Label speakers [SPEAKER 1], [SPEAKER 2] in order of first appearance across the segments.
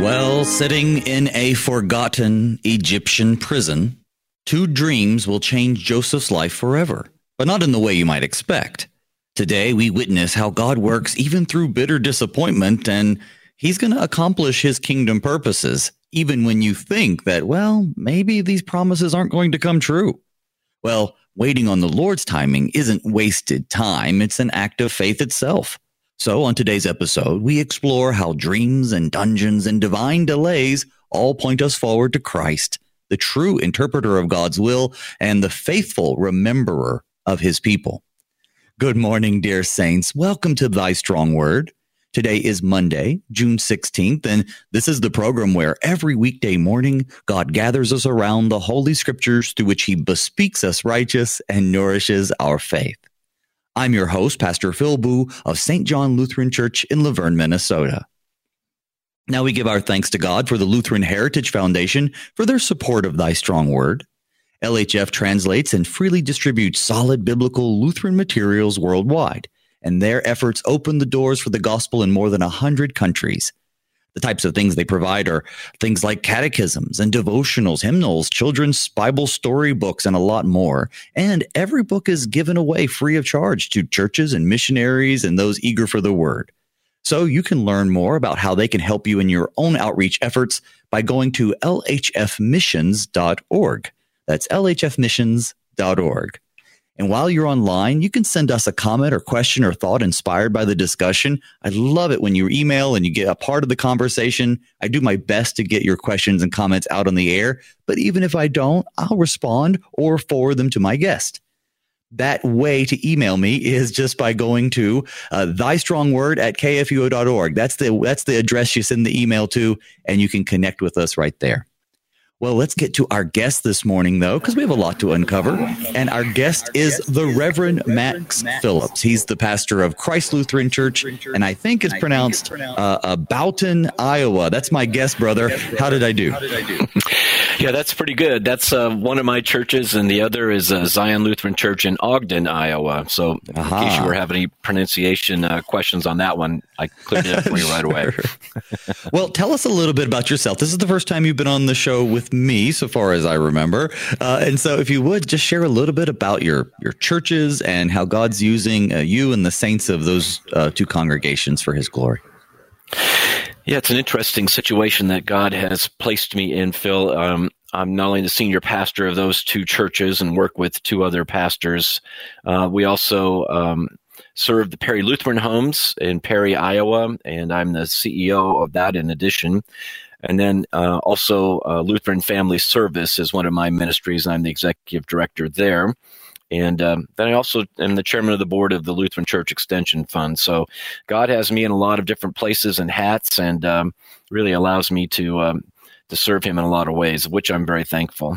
[SPEAKER 1] Well, sitting in a forgotten Egyptian prison, two dreams will change Joseph's life forever, but not in the way you might expect. Today, we witness how God works even through bitter disappointment, and he's going to accomplish his kingdom purposes, even when you think that, well, maybe these promises aren't going to come true. Well, waiting on the Lord's timing isn't wasted time. It's an act of faith itself. So on today's episode, we explore how dreams and dungeons and divine delays all point us forward to Christ, the true interpreter of God's will and the faithful rememberer of his people. Good morning, dear saints. Welcome to Thy Strong Word. Today is Monday, June 16th, and this is the program where every weekday morning, God gathers us around the Holy Scriptures through which he bespeaks us righteous and nourishes our faith. I'm your host, Pastor Phil Boo of St. John Lutheran Church in Laverne, Minnesota. Now we give our thanks to God for the Lutheran Heritage Foundation for their support of Thy Strong Word. LHF translates and freely distributes solid biblical Lutheran materials worldwide, and their efforts open the doors for the gospel in more than 100 countries. The types of things they provide are things like catechisms and devotionals, hymnals, children's Bible storybooks, and a lot more. And every book is given away free of charge to churches and missionaries and those eager for the word. So you can learn more about how they can help you in your own outreach efforts by going to lhfmissions.org. That's lhfmissions.org. And while you're online, you can send us a comment or question or thought inspired by the discussion. I love it when you email and you get a part of the conversation. I do my best to get your questions and comments out on the air, but even if I don't, I'll respond or forward them to my guest. That way to email me is just by going to thystrongword@kfuo.org. That's the address you send the email to, and you can connect with us right there. Well, let's get to our guest this morning, though, because we have a lot to uncover. And our guest is the Reverend Max Phillips. He's the pastor of Christ Lutheran Church, and I think it's pronounced Boughton, Iowa. That's my guess, brother. How did I do?
[SPEAKER 2] Yeah, that's pretty good. That's one of my churches, and the other is Zion Lutheran Church in Ogden, Iowa. So in case you were having any pronunciation questions on that one, I cleared it up for you right away.
[SPEAKER 1] Well, tell us a little bit about yourself. This is the first time you've been on the show with me, so far as I remember. And so if you would, just share a little bit about your churches and how God's using you and the saints of those two congregations for his glory.
[SPEAKER 2] Yeah, it's an interesting situation that God has placed me in, Phil. I'm not only the senior pastor of those two churches and work with two other pastors. We also serve the Perry Lutheran Homes in Perry, Iowa, and I'm the CEO of that in addition. And then also Lutheran Family Service is one of my ministries. I'm the executive director there. And then I also am the chairman of the board of the Lutheran Church Extension Fund. So God has me in a lot of different places and hats, and really allows me to serve him in a lot of ways, of which I'm very thankful.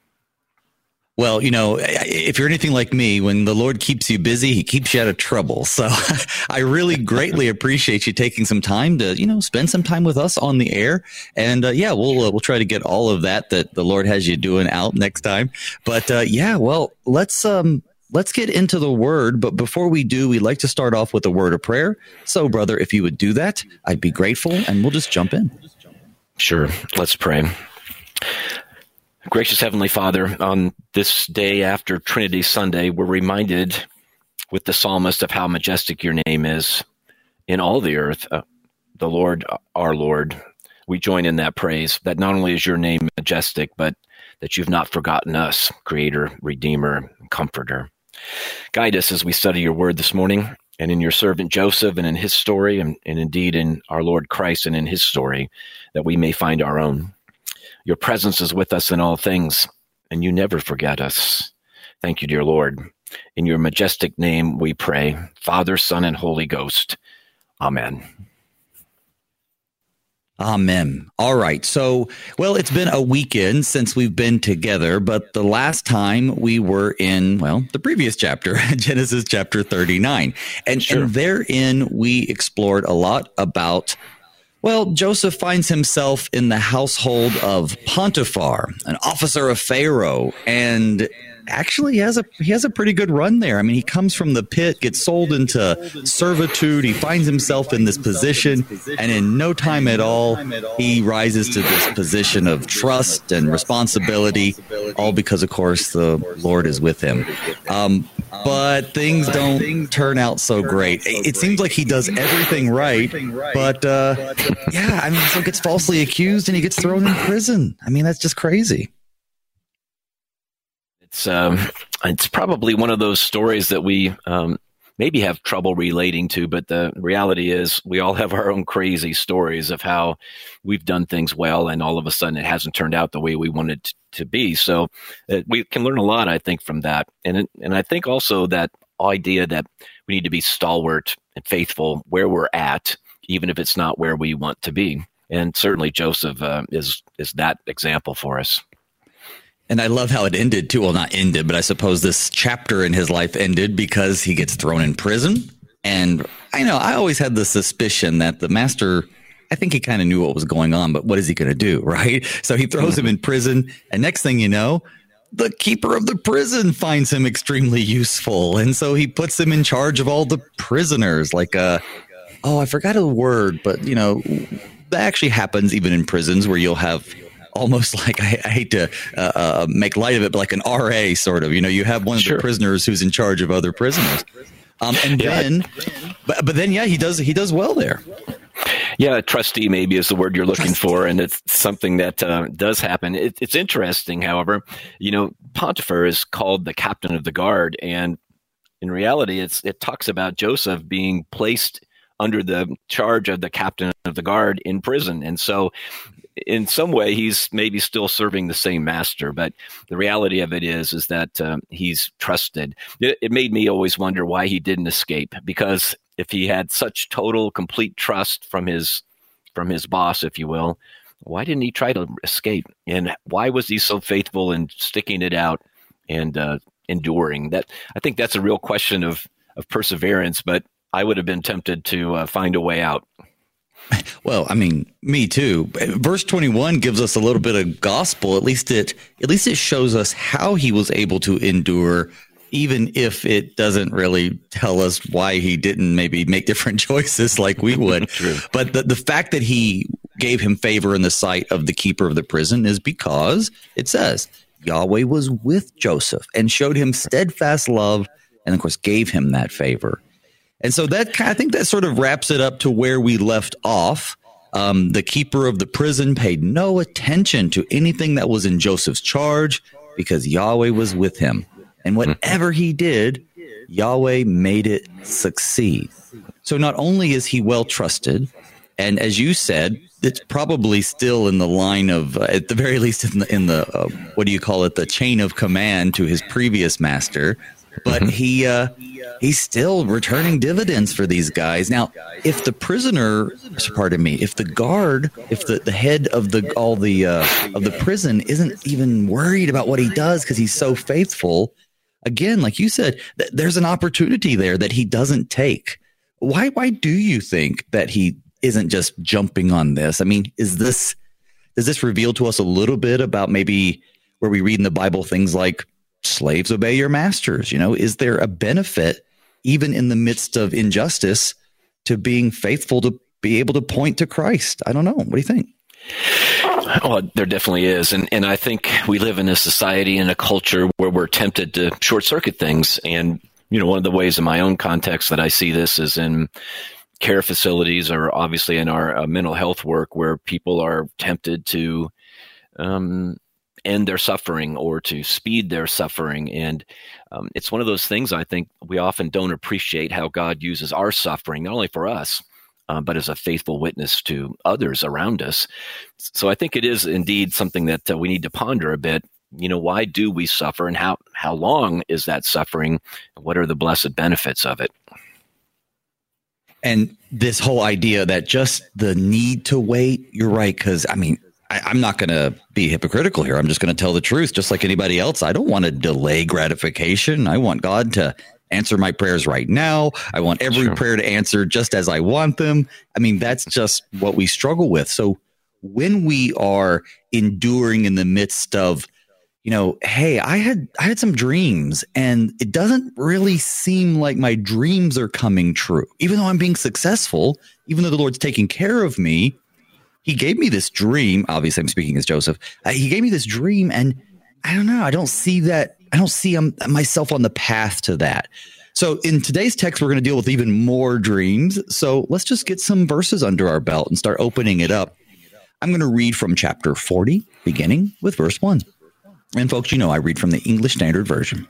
[SPEAKER 1] Well, you know, if you're anything like me, when the Lord keeps you busy, he keeps you out of trouble. So I really greatly appreciate you taking some time to, spend some time with us on the air. And we'll try to get all of that the Lord has you doing out next time. But let's get into the word. But before we do, we'd like to start off with a word of prayer. So, brother, if you would do that, I'd be grateful, and we'll just jump in.
[SPEAKER 2] Sure. Let's pray. Gracious Heavenly Father, on this day after Trinity Sunday, we're reminded with the psalmist of how majestic your name is in all the earth, the Lord, our Lord. We join in that praise, that not only is your name majestic, but that you've not forgotten us, Creator, Redeemer, Comforter. Guide us as we study your word this morning, and in your servant Joseph and in his story, and indeed in our Lord Christ and in his story, that we may find our own. Your presence is with us in all things, and you never forget us. Thank you, dear Lord. In your majestic name we pray, Father, Son, and Holy Ghost. Amen.
[SPEAKER 1] Amen. All right. So, it's been a weekend since we've been together, but the last time we were in, the previous chapter, Genesis chapter 39. And therein we explored a lot about Joseph finds himself in the household of Potiphar, an officer of Pharaoh, and actually he has a pretty good run there. I mean, he comes from the pit, gets sold into servitude. He finds himself in this position, and in no time at all, he rises to this position of trust and responsibility, all because, of course, the Lord is with him. But things don't turn out so great. It seems like he does everything right, but so gets falsely accused and he gets thrown in prison. I mean, that's just crazy.
[SPEAKER 2] It's probably one of those stories that we maybe have trouble relating to, but the reality is we all have our own crazy stories of how we've done things well and all of a sudden it hasn't turned out the way we wanted it to be. So we can learn a lot, I think, from that. And I think also that idea that we need to be stalwart and faithful where we're at, even if it's not where we want to be. And certainly Joseph is that example for us.
[SPEAKER 1] And I love how it ended too. Well, not ended, but I suppose this chapter in his life ended because he gets thrown in prison. And I always had the suspicion that the master, I think he kind of knew what was going on, but what is he going to do, right? So he throws him in prison. And next thing you know, the keeper of the prison finds him extremely useful. And so he puts him in charge of all the prisoners. I forgot a word, but that actually happens even in prisons where you'll have almost like, I hate to make light of it, but like an RA sort of, you have one of the prisoners who's in charge of other prisoners. Then he does well there.
[SPEAKER 2] Yeah, trustee maybe is the word you're looking for, and it's something that does happen. It's interesting, however, Potiphar is called the captain of the guard, and in reality, it talks about Joseph being placed under the charge of the captain of the guard in prison, and so in some way, he's maybe still serving the same master, but the reality of it is that he's trusted. It made me always wonder why he didn't escape, because if he had such total, complete trust from his boss, if you will, why didn't he try to escape? And why was he so faithful in sticking it out and enduring? That I think that's a real question of perseverance, but I would have been tempted to find a way out.
[SPEAKER 1] Well, I mean, me too. Verse 21 gives us a little bit of gospel. At least it shows us how he was able to endure, even if it doesn't really tell us why he didn't maybe make different choices like we would.
[SPEAKER 2] True.
[SPEAKER 1] But the fact that he gave him favor in the sight of the keeper of the prison is because it says Yahweh was with Joseph and showed him steadfast love and, of course, gave him that favor. And so I think that sort of wraps it up to where we left off. The keeper of the prison paid no attention to anything that was in Joseph's charge because Yahweh was with him. And whatever he did, Yahweh made it succeed. So not only is he well trusted, and as you said, it's probably still in the line of, at the very least, in the what do you call it, the chain of command to his previous master. But he's still returning dividends for these guys. Now, if the guard, if the head of the prison isn't even worried about what he does because he's so faithful, again, like you said, there's an opportunity there that he doesn't take. Why do you think that he isn't just jumping on this? I mean, does this reveal to us a little bit about maybe where we read in the Bible things like slaves obey your masters? Is there a benefit even in the midst of injustice to being faithful to be able to point to Christ? I don't know. What do you think?
[SPEAKER 2] Oh, there definitely is. And I think we live in a society and a culture where we're tempted to short circuit things. And, one of the ways in my own context that I see this is in care facilities or obviously in our mental health work where people are tempted to end their suffering or to speed their suffering. And it's one of those things I think we often don't appreciate how God uses our suffering, not only for us, but as a faithful witness to others around us. So I think it is indeed something that we need to ponder a bit. Why do we suffer and how long is that suffering? What are the blessed benefits of it?
[SPEAKER 1] And this whole idea that just the need to wait, you're right, because I'm not going to be hypocritical here. I'm just going to tell the truth, just like anybody else. I don't want to delay gratification. I want God to answer my prayers right now. I want every prayer to answer just as I want them. That's just what we struggle with. So when we are enduring in the midst of, hey, I had some dreams, and it doesn't really seem like my dreams are coming true. Even though I'm being successful, even though the Lord's taking care of me, he gave me this dream. Obviously, I'm speaking as Joseph. He gave me this dream, and I don't know. I don't see that. I don't see myself on the path to that. So in today's text, we're going to deal with even more dreams. So let's just get some verses under our belt and start opening it up. I'm going to read from chapter 40, beginning with verse 1. And folks, I read from the English Standard Version.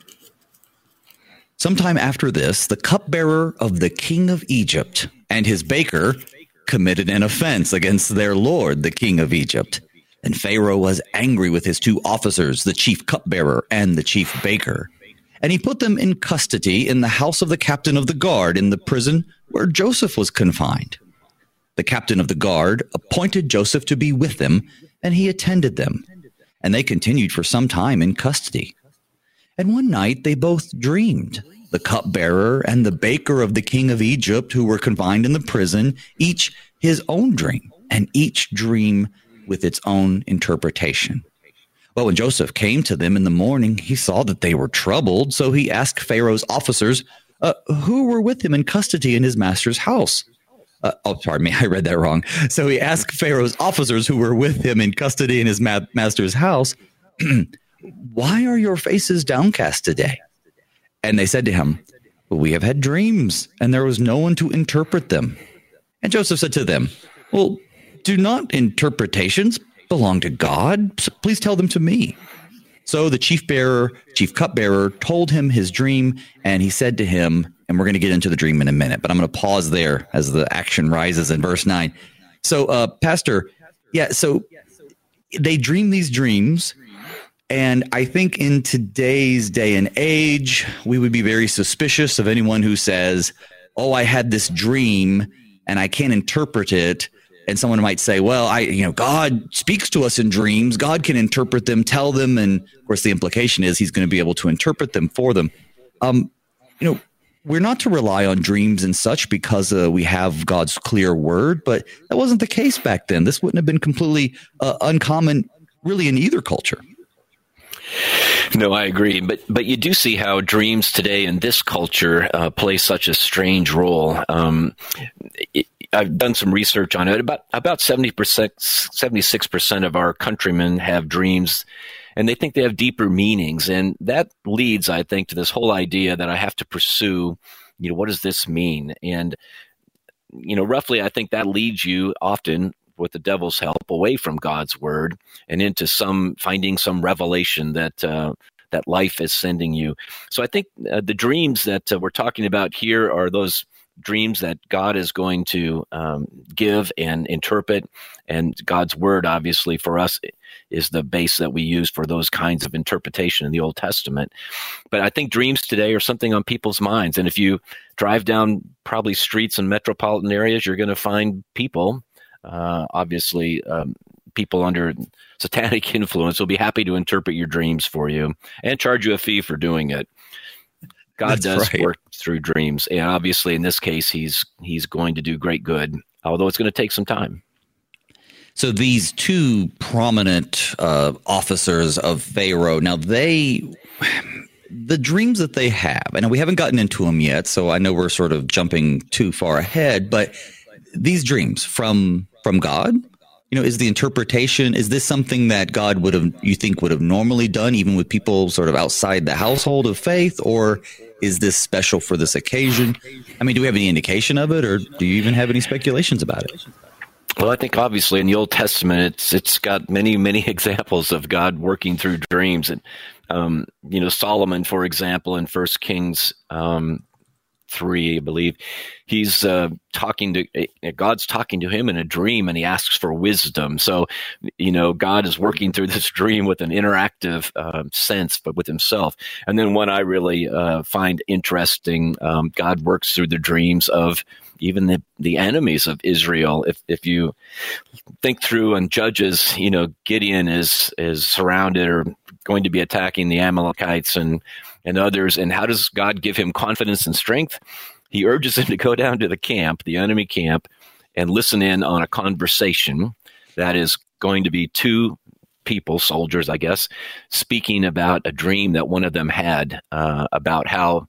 [SPEAKER 1] Sometime after this, the cupbearer of the king of Egypt and his baker committed an offense against their lord, the king of Egypt. And Pharaoh was angry with his two officers, the chief cupbearer and the chief baker. And he put them in custody in the house of the captain of the guard in the prison where Joseph was confined. The captain of the guard appointed Joseph to be with them, and he attended them. And they continued for some time in custody. And one night they both dreamed, the cupbearer and the baker of the king of Egypt, who were confined in the prison, each his own dream, and each dream with its own interpretation. Well, when Joseph came to them in the morning, he saw that they were troubled, so he asked Pharaoh's officers who were with him in custody in his master's house. Pardon me, I read that wrong. So he asked Pharaoh's officers who were with him in custody in his master's house, why are your faces downcast today? And they said to him, we have had dreams, and there was no one to interpret them. And Joseph said to them, well, do not interpretations belong to God? Please tell them to me. So the chief cupbearer told him his dream, and he said to him, and we're going to get into the dream in a minute, but I'm going to pause there as the action rises in verse 9. So, Pastor, so they dream these dreams, and I think in today's day and age, we would be very suspicious of anyone who says, I had this dream, and I can't interpret it. And someone might say, well, God speaks to us in dreams. God can interpret them, tell them. And of course, the implication is he's going to be able to interpret them for them. We're not to rely on dreams and such because we have God's clear word, but that wasn't the case back then. This wouldn't have been completely uncommon really in either culture.
[SPEAKER 2] No, I agree. But you do see how dreams today in this culture play such a strange role. I've done some research on it. About 76% of our countrymen have dreams, and they think they have deeper meanings. And that leads, I think, to this whole idea that I have to pursue, what does this mean? And, roughly, I think that leads you often, with the devil's help, away from God's word and into finding some revelation that life is sending you. So I think the dreams that we're talking about here are those dreams that God is going to give and interpret, and God's word, obviously, for us is the base that we use for those kinds of interpretation in the Old Testament. But I think dreams today are something on people's minds, and if you drive down probably streets in metropolitan areas, you're going to find people, obviously, people under satanic influence will be happy to interpret your dreams for you and charge you a fee for doing it. God does work through dreams, and obviously in this case, he's going to do great good, although it's going to take some time.
[SPEAKER 1] So these two prominent officers of Pharaoh, now the dreams that they have, and we haven't gotten into them yet, so I know we're sort of jumping too far ahead, but these dreams from God, is the interpretation, is this something that God would have normally done even with people sort of outside the household of faith, or is this special for this occasion? I mean, do we have any indication of it, or do you even have any speculations about it?
[SPEAKER 2] Well, I think obviously in the Old Testament, it's got many, many examples of God working through dreams. And, Solomon, for example, in 1 Kings 3, I believe, he's God's talking to him in a dream, and he asks for wisdom. So, God is working through this dream with an interactive sense, but with himself. And then one I really find interesting, God works through the dreams of even the enemies of Israel. If you think through and Judges, Gideon is surrounded or going to be attacking the Amalekites and others. And how does God give him confidence and strength? He urges him to go down to the enemy camp, and listen in on a conversation that is going to be two people, soldiers, I guess, speaking about a dream that one of them had about how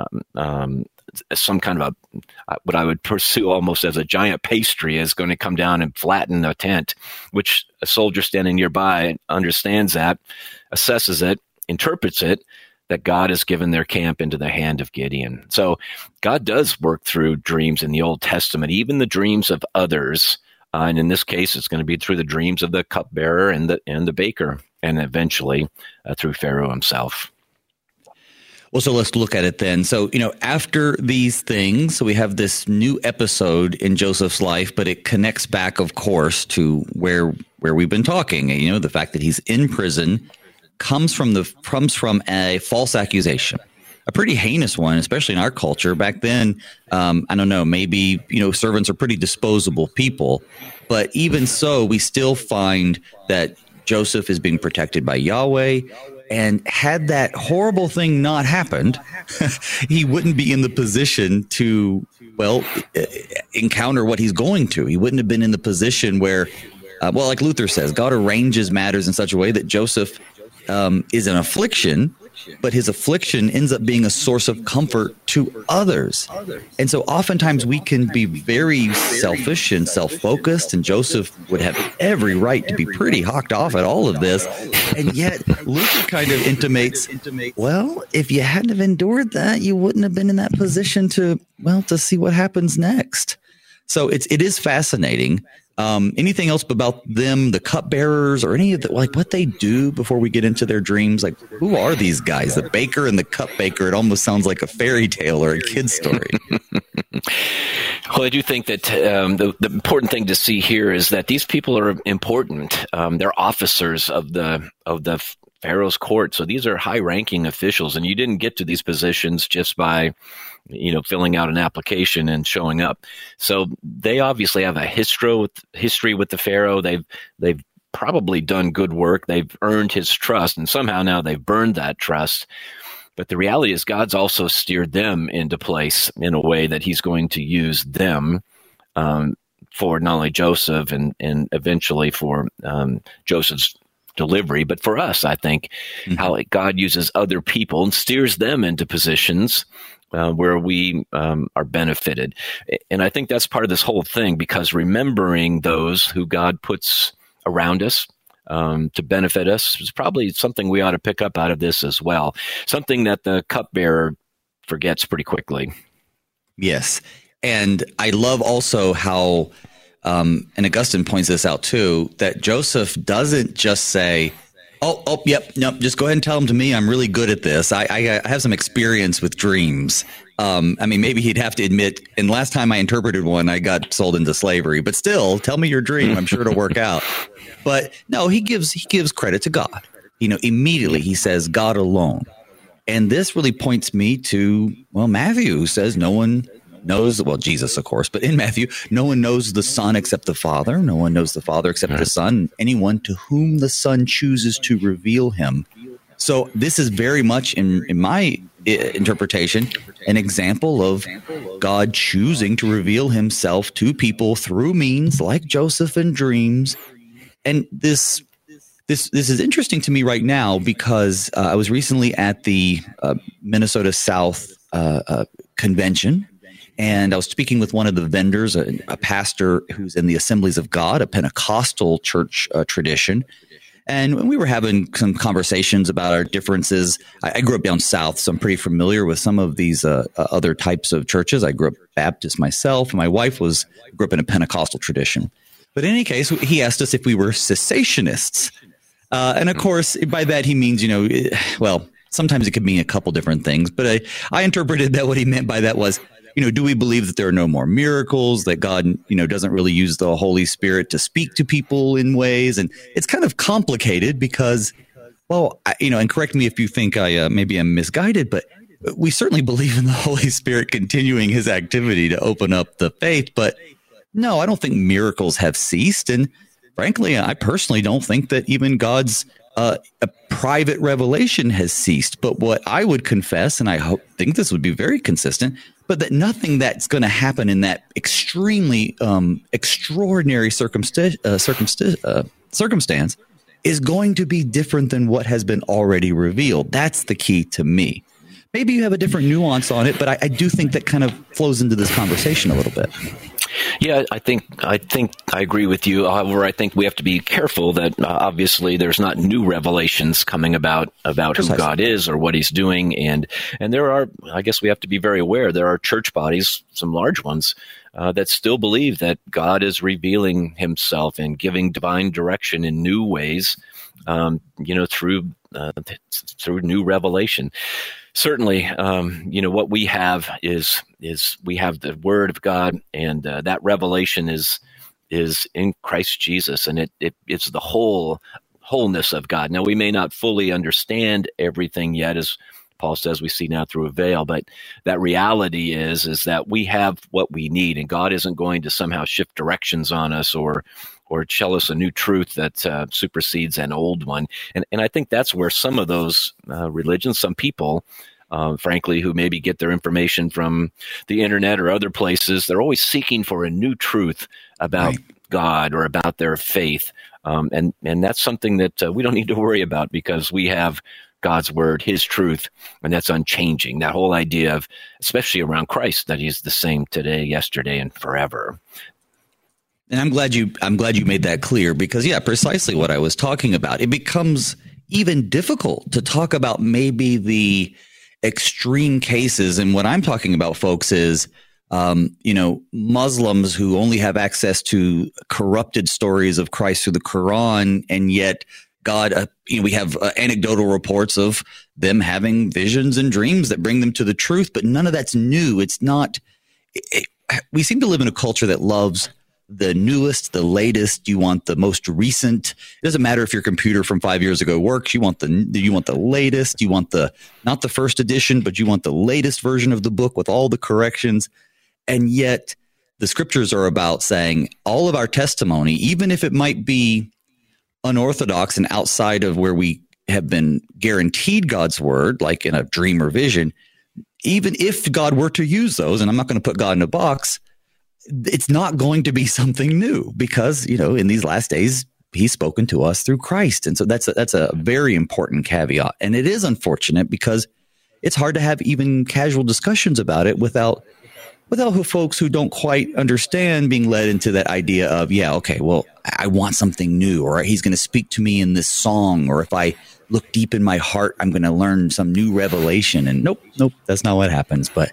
[SPEAKER 2] some kind of what I would pursue almost as a giant pastry is going to come down and flatten a tent, which a soldier standing nearby understands that, assesses it, interprets it, that God has given their camp into the hand of Gideon. So God does work through dreams in the Old Testament, even the dreams of others. And in this case, it's going to be through the dreams of the cupbearer and the baker, and eventually through Pharaoh himself.
[SPEAKER 1] Well, so let's look at it then. So, after these things, so we have this new episode in Joseph's life, but it connects back, of course, to where we've been talking. The fact that he's in prison comes from a false accusation, a pretty heinous one, especially in our culture. Back then, I don't know, maybe, servants are pretty disposable people, but even so, we still find that Joseph is being protected by Yahweh. And had that horrible thing not happened, he wouldn't be in the position to, encounter what he's going to. He wouldn't have been in the position where, like Luther says, God arranges matters in such a way that Joseph is an affliction, but his affliction ends up being a source of comfort to others. And so oftentimes we can be very selfish and self-focused, and Joseph would have every right to be pretty hawked off at all of this. And yet Luther kind of intimates, well, if you hadn't have endured that, you wouldn't have been in that position to see what happens next. So it is fascinating. Anything else about them, the cupbearers, or any of the, what they do before we get into their dreams? Like, who are these guys? The baker and the cupbaker. It almost sounds like a fairy tale or a kid's story.
[SPEAKER 2] Well, I do think that the important thing to see here is that these people are important. They're officers of the Pharaoh's court. So these are high-ranking officials, and you didn't get to these positions just by filling out an application and showing up. So they obviously have a history with the Pharaoh. They've probably done good work. They've earned his trust, and somehow now they've burned that trust. But the reality is God's also steered them into place in a way that he's going to use them for not only Joseph and eventually for Joseph's delivery, but for us, I think, how God uses other people and steers them into positions where we are benefited. And I think that's part of this whole thing, because remembering those who God puts around us to benefit us is probably something we ought to pick up out of this as well. Something that the cupbearer forgets pretty quickly.
[SPEAKER 1] Yes. And I love also how, and Augustine points this out too, that Joseph doesn't just say, just go ahead and tell them to me. I'm really good at this. I have some experience with dreams. Maybe he'd have to admit, and last time I interpreted one, I got sold into slavery, but still, tell me your dream. I'm sure it'll work out. But no, he gives credit to God. Immediately he says God alone. And this really points me to, Matthew, who says no one knows, Jesus, of course, but in Matthew, no one knows the Son except the Father. No one knows the Father except the Son. Anyone to whom the Son chooses to reveal him. So this is very much, in my interpretation, an example of God choosing to reveal himself to people through means like Joseph and dreams. And this is interesting to me right now because I was recently at the Minnesota South convention. And I was speaking with one of the vendors, a pastor who's in the Assemblies of God, a Pentecostal church tradition. And we were having some conversations about our differences. I grew up down south, so I'm pretty familiar with some of these other types of churches. I grew up Baptist myself, and my wife grew up in a Pentecostal tradition. But in any case, he asked us if we were cessationists. And of course, by that he means, sometimes it could mean a couple different things. But I interpreted that what he meant by that was, do we believe that there are no more miracles, that God, doesn't really use the Holy Spirit to speak to people in ways? And it's kind of complicated because, and correct me if you think maybe I'm misguided, but we certainly believe in the Holy Spirit continuing his activity to open up the faith. But no, I don't think miracles have ceased. And frankly, I personally don't think that even God's a private revelation has ceased. But what I would confess, and I think this would be very consistent, but that nothing that's going to happen in that extremely extraordinary circumstance is going to be different than what has been already revealed. That's the key to me. Maybe you have a different nuance on it, but I do think that kind of flows into this conversation a little bit.
[SPEAKER 2] Yeah, I think I agree with you. However, I think we have to be careful that obviously there's not new revelations coming about
[SPEAKER 1] Precisely.
[SPEAKER 2] who God is or what He's doing, and there are. I guess we have to be very aware. There are church bodies, some large ones, that still believe that God is revealing Himself and giving divine direction in new ways. Through new revelation. Certainly, what we have is we have the Word of God, and that revelation is in Christ Jesus, and it's the wholeness of God. Now, we may not fully understand everything yet, as Paul says, we see now through a veil, but that reality is that we have what we need, and God isn't going to somehow shift directions on us or tell us a new truth that supersedes an old one. And I think that's where some of those religions, some people, frankly, who maybe get their information from the internet or other places, they're always seeking for a new truth about God or about their faith. And that's something that we don't need to worry about, because we have God's word, His truth, and that's unchanging. That whole idea of, especially around Christ, that He's the same today, yesterday, and forever.
[SPEAKER 1] And I'm glad you made that clear, because precisely what I was talking about. It becomes even difficult to talk about maybe the extreme cases. And what I'm talking about, folks, is Muslims who only have access to corrupted stories of Christ through the Quran, and yet God, we have anecdotal reports of them having visions and dreams that bring them to the truth, but none of that's new. It's not. We seem to live in a culture that loves the newest, the latest. You want the most recent. It doesn't matter if your computer from 5 years ago works. You want the latest. You want not the first edition, but you want the latest version of the book with all the corrections. And yet the scriptures are about saying all of our testimony, even if it might be unorthodox and outside of where we have been guaranteed God's word, like in a dream or vision, even if God were to use those, and I'm not going to put God in a box, it's not going to be something new, because, in these last days, He's spoken to us through Christ. And so that's a very important caveat. And it is unfortunate, because it's hard to have even casual discussions about it without folks who don't quite understand being led into that idea of, I want something new, or He's going to speak to me in this song, or if I look deep in my heart, I'm going to learn some new revelation. And nope, that's not what happens. But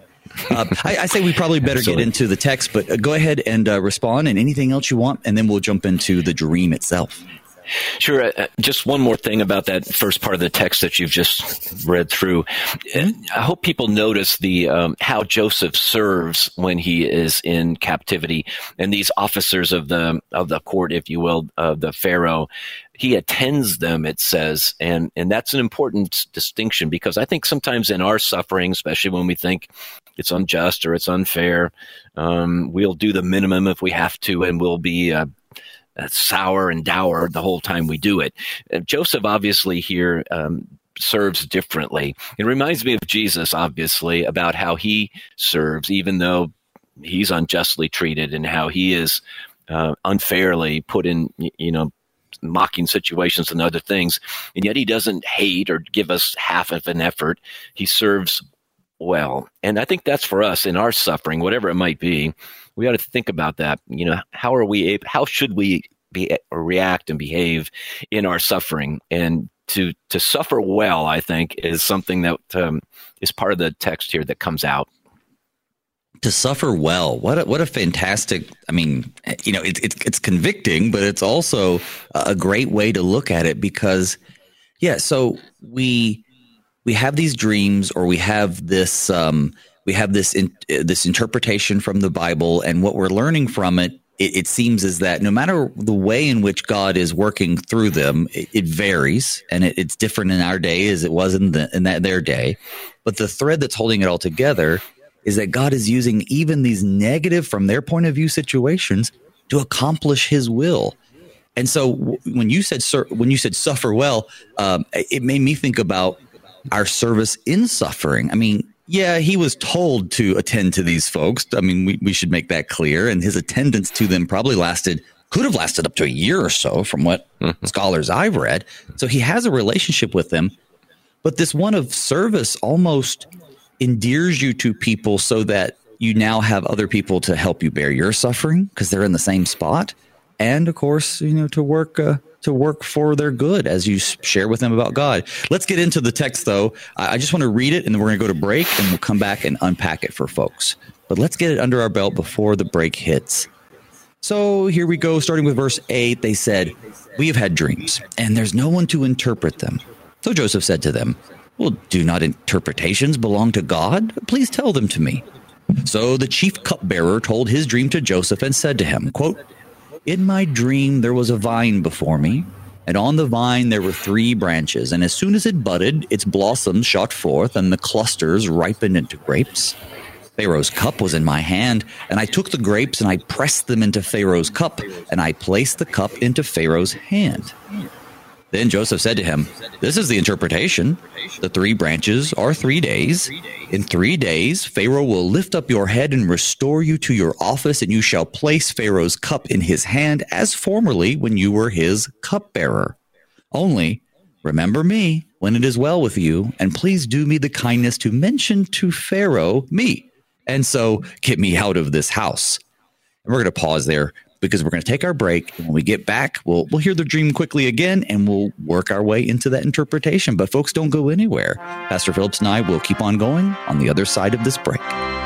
[SPEAKER 1] I say we probably better get into the text, but go ahead and respond, and anything else you want, and then we'll jump into the dream itself.
[SPEAKER 2] Sure. Just one more thing about that first part of the text that you've just read through. I hope people notice the how Joseph serves when he is in captivity, and these officers of the court, if you will, of the Pharaoh. He attends them, it says, and that's an important distinction, because I think sometimes in our suffering, especially when we think it's unjust or it's unfair, we'll do the minimum if we have to, and we'll be sour and dour the whole time we do it. Joseph obviously here serves differently. It reminds me of Jesus, obviously, about how He serves, even though He's unjustly treated, and how He is unfairly put in, mocking situations and other things. And yet He doesn't hate or give us half of an effort. He serves well. And I think that's for us in our suffering, whatever it might be. We ought to think about that. How should we react and behave in our suffering? And to suffer well, I think, is something that is part of the text here that comes out.
[SPEAKER 1] To suffer well, what a fantastic! I mean, it's convicting, but it's also a great way to look at it, because, so we have these dreams, or we have this. We have this interpretation from the Bible, and what we're learning from it, it seems, is that no matter the way in which God is working through them, it varies, and it's different in our day as it was in their day. But the thread that's holding it all together is that God is using even these negative, from their point of view, situations to accomplish His will. And so when you said suffer well, it made me think about our service in suffering. I mean, He was told to attend to these folks. I mean, we should make that clear. And His attendance to them probably lasted could have lasted up to a year or so from what scholars I've read. So he has a relationship with them. But this one of service almost endears you to people so that you now have other people to help you bear your suffering because they're in the same spot. And of course, to work for their good as you share with them about God. Let's get into the text, though. I just want to read it, and then we're going to go to break, and we'll come back and unpack it for folks. But let's get it under our belt before the break hits. So here we go, starting with verse 8. They said, "We have had dreams, and there's no one to interpret them." So Joseph said to them, "Well, do not interpretations belong to God? Please tell them to me." So the chief cupbearer told his dream to Joseph and said to him, quote, "In my dream there was a vine before me, and on the vine there were 3 branches, and as soon as it budded, its blossoms shot forth, and the clusters ripened into grapes. Pharaoh's cup was in my hand, and I took the grapes and I pressed them into Pharaoh's cup, and I placed the cup into Pharaoh's hand." Then Joseph said to him, "This is the interpretation. The 3 branches are 3 days. In 3 days, Pharaoh will lift up your head and restore you to your office, and you shall place Pharaoh's cup in his hand as formerly when you were his cupbearer. Only remember me when it is well with you, and please do me the kindness to mention to Pharaoh me, and so get me out of this house." And we're going to pause there because we're going to take our break. And when we get back, we'll hear the dream quickly again, and we'll work our way into that interpretation. But folks, don't go anywhere. Pastor Phillips and I will keep on going on the other side of this break.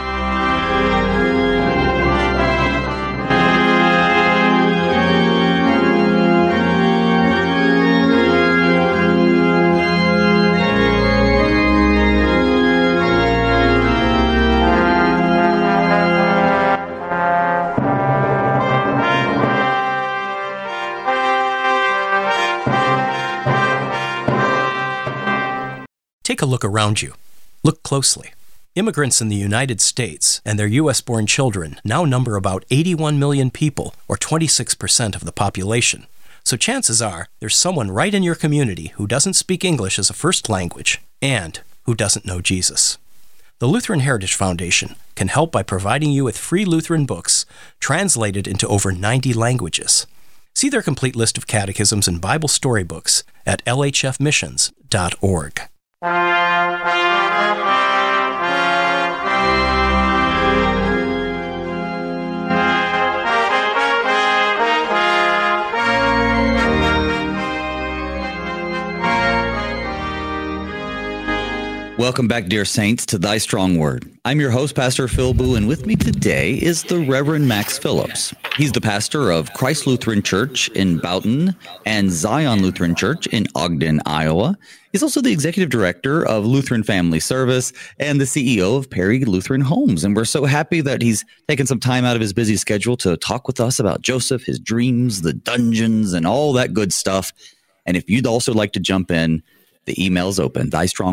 [SPEAKER 3] Take a look around you. Look closely. Immigrants in the United States and their U.S.-born children now number about 81 million people, or 26% of the population. So chances are there's someone right in your community who doesn't speak English as a first language and who doesn't know Jesus. The Lutheran Heritage Foundation can help by providing you with free Lutheran books translated into over 90 languages. See their complete list of catechisms and Bible storybooks at lhfmissions.org.
[SPEAKER 1] Welcome back, dear saints, to Thy Strong Word. I'm your host, Pastor Phil Boo, and with me today is the Reverend Max Phillips. He's the pastor of Christ Lutheran Church in Boughton and Zion Lutheran Church in Ogden, Iowa. He's also the executive director of Lutheran Family Service and the CEO of Perry Lutheran Homes. And we're so happy that he's taken some time out of his busy schedule to talk with us about Joseph, his dreams, the dungeons, and all that good stuff. And if you'd also like to jump in, the email's open,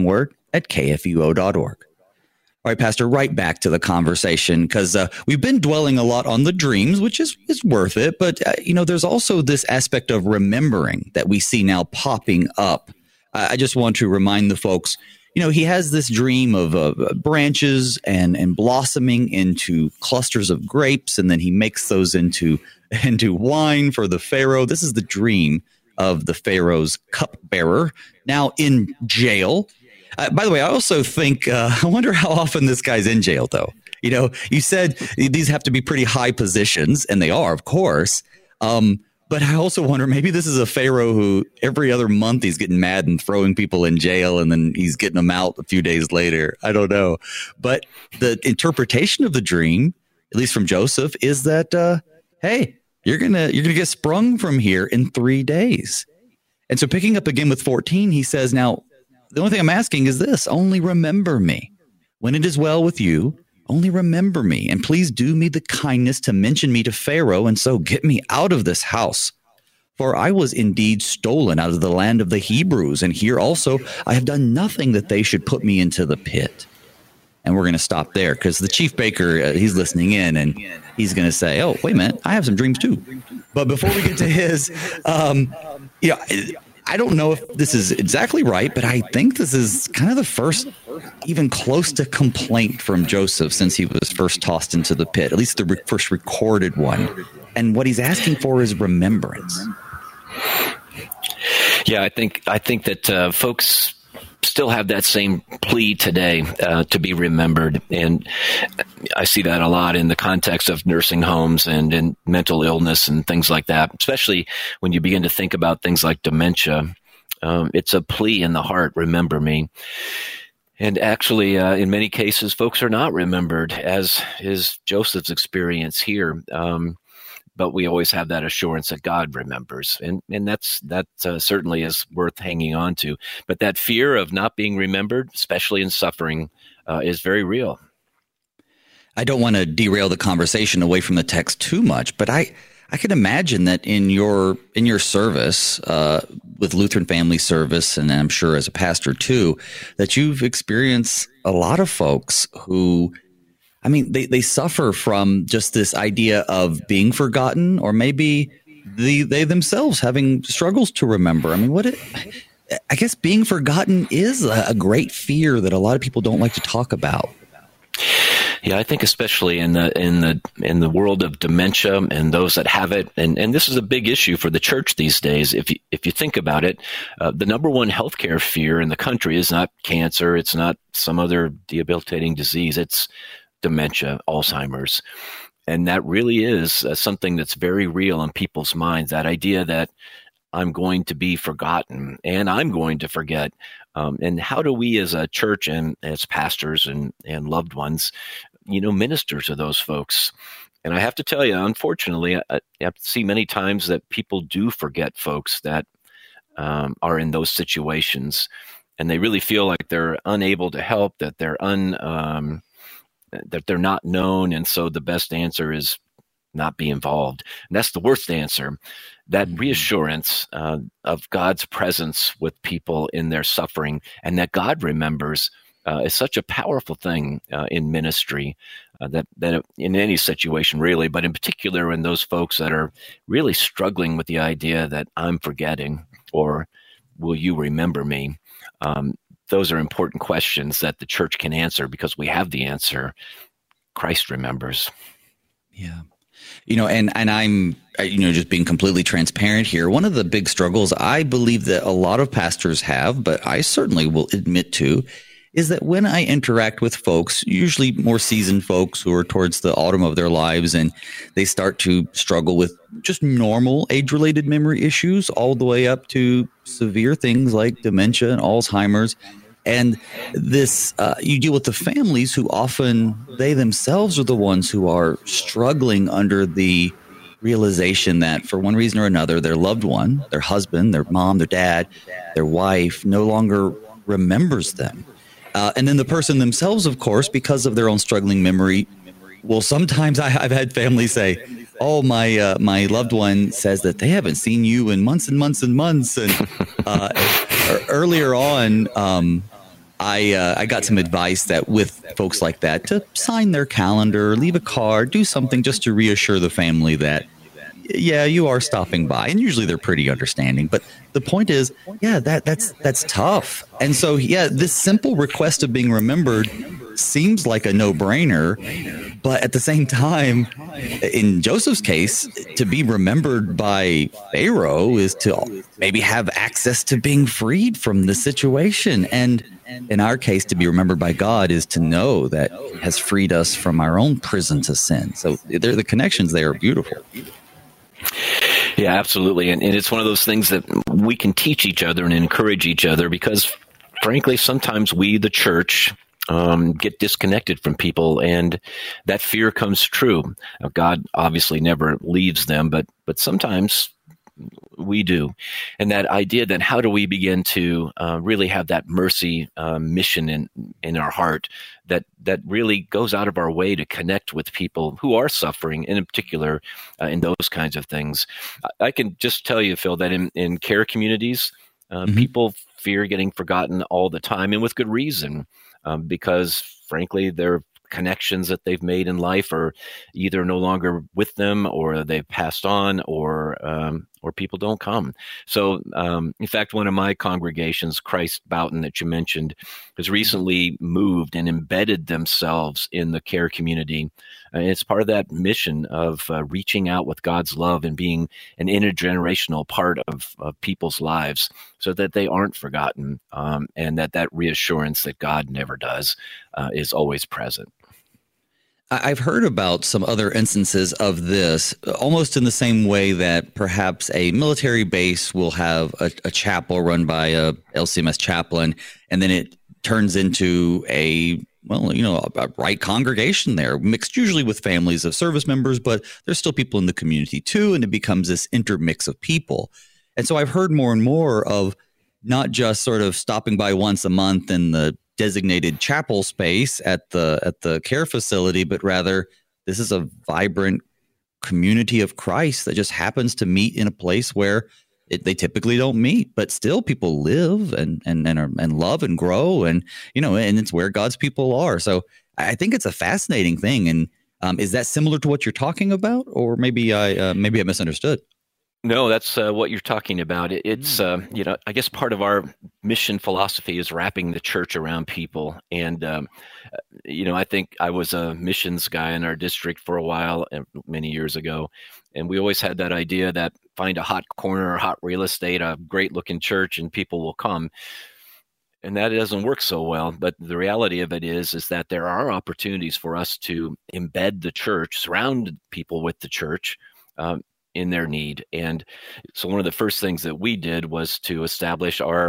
[SPEAKER 1] thystrongword@kfuo.org. All right, Pastor, right back to the conversation, because we've been dwelling a lot on the dreams, which is worth it. But, there's also this aspect of remembering that we see now popping up. I just want to remind the folks, he has this dream of branches and blossoming into clusters of grapes, and then he makes those into wine for the Pharaoh. This is the dream of the Pharaoh's cupbearer, now in jail. By the way, I also think, I wonder how often this guy's in jail, though. You said these have to be pretty high positions, and they are, of course. But I also wonder, maybe this is a Pharaoh who every other month he's getting mad and throwing people in jail, and then he's getting them out a few days later. I don't know. But the interpretation of the dream, at least from Joseph, is that, hey, you're gonna get sprung from here in 3 days. And so picking up again with 14, he says, now, the only thing I'm asking is this: only remember me. When it is well with you, only remember me, and please do me the kindness to mention me to Pharaoh, and so get me out of this house. For I was indeed stolen out of the land of the Hebrews, and here also I have done nothing that they should put me into the pit. And we're going to stop there because the chief baker, he's listening in, and he's going to say, oh, wait a minute, I have some dreams too. But before we get to his, I don't know if this is exactly right, but I think this is kind of the first even close to complaint from Joseph since he was first tossed into the pit, at least the first recorded one. And what he's asking for is remembrance.
[SPEAKER 2] Yeah, I think that folks still have that same plea today to be remembered. And I see that a lot in the context of nursing homes and in mental illness and things like that, especially when you begin to think about things like dementia. It's a plea in the heart, remember me. And actually, in many cases, folks are not remembered, as is Joseph's experience here. But we always have that assurance that God remembers. And that certainly is worth hanging on to. But that fear of not being remembered, especially in suffering, is very real.
[SPEAKER 1] I don't want to derail the conversation away from the text too much, but I can imagine that in your service with Lutheran Family Service, and I'm sure as a pastor too, that you've experienced a lot of folks who, I mean, they suffer from just this idea of being forgotten, or maybe they themselves having struggles to remember. I mean, I guess being forgotten is a great fear that a lot of people don't like to talk about.
[SPEAKER 2] Yeah, I think especially in the world of dementia and those that have it, and this is a big issue for the church these days. If you think about it, the number one healthcare fear in the country is not cancer, it's not some other debilitating disease, it's dementia, Alzheimer's. And that really is something that's very real in people's minds, that idea that I'm going to be forgotten and I'm going to forget. And how do we as a church and as pastors and loved ones, minister to those folks? And I have to tell you, unfortunately, I have to see many times that people do forget folks that are in those situations, and they really feel like they're unable to help, that they're that they're not known. And so the best answer is not be involved. And that's the worst answer. That reassurance of God's presence with people in their suffering, and that God remembers, is such a powerful thing in ministry, that in any situation really, but in particular in those folks that are really struggling with the idea that I'm forgetting, or will you remember me? Those are important questions that the church can answer, because we have the answer. Christ remembers.
[SPEAKER 1] Yeah. And I'm, just being completely transparent here. One of the big struggles I believe that a lot of pastors have, but I certainly will admit to, is that when I interact with folks, usually more seasoned folks who are towards the autumn of their lives, and they start to struggle with just normal age-related memory issues all the way up to severe things like dementia and Alzheimer's. And this, you deal with the families who often, they themselves are the ones who are struggling under the realization that for one reason or another, their loved one, their husband, their mom, their dad, their wife no longer remembers them. And then the person themselves, of course, because of their own struggling memory, well, sometimes I've had families say, oh, my loved one says that they haven't seen you in months and months and months. And earlier on, I got some advice that with folks like that to sign their calendar, leave a card, do something just to reassure the family that, yeah, you are stopping by. And usually they're pretty understanding. But the point is, yeah, that's tough. And so, yeah, this simple request of being remembered seems like a no-brainer. But at the same time, in Joseph's case, to be remembered by Pharaoh is to maybe have access to being freed from the situation. And in our case, to be remembered by God is to know that He has freed us from our own prison to sin. So the connections there are beautiful.
[SPEAKER 2] Yeah, absolutely. And it's one of those things that we can teach each other and encourage each other, because frankly, sometimes we, the church, get disconnected from people, and that fear comes true. Now, God obviously never leaves them, but sometimes we do. And that idea that how do we begin to really have that mercy mission in our heart that really goes out of our way to connect with people who are suffering, and in particular in those kinds of things. I can just tell you, Phil, that in care communities, people fear getting forgotten all the time, and with good reason, because frankly, their connections that they've made in life are either no longer with them, or they've passed on, or or people don't come. So, in fact, one of my congregations, Christ Boughton, that you mentioned, has recently moved and embedded themselves in the care community. It's part of that mission of reaching out with God's love and being an intergenerational part of people's lives so that they aren't forgotten, and that reassurance that God never does is always present.
[SPEAKER 1] I've heard about some other instances of this, almost in the same way that perhaps a military base will have a chapel run by a LCMS chaplain, and then it turns into a right congregation there, mixed usually with families of service members, but there's still people in the community too, and it becomes this intermix of people. And so I've heard more and more of not just sort of stopping by once a month in the designated chapel space at the care facility, but rather this is a vibrant community of Christ that just happens to meet in a place where they typically don't meet, but still people live and love and grow, and and it's where God's people are. So I think it's a fascinating thing. And is that similar to what you're talking about, or maybe I misunderstood?
[SPEAKER 2] No, that's what you're talking about. It's, I guess part of our mission philosophy is wrapping the church around people. And, I think I was a missions guy in our district for a while, many years ago. And we always had that idea that find a hot corner or hot real estate, a great looking church, and people will come. And that doesn't work so well. But the reality of it is that there are opportunities for us to embed the church, surround people with the church, in their need. And so one of the first things that we did was to establish our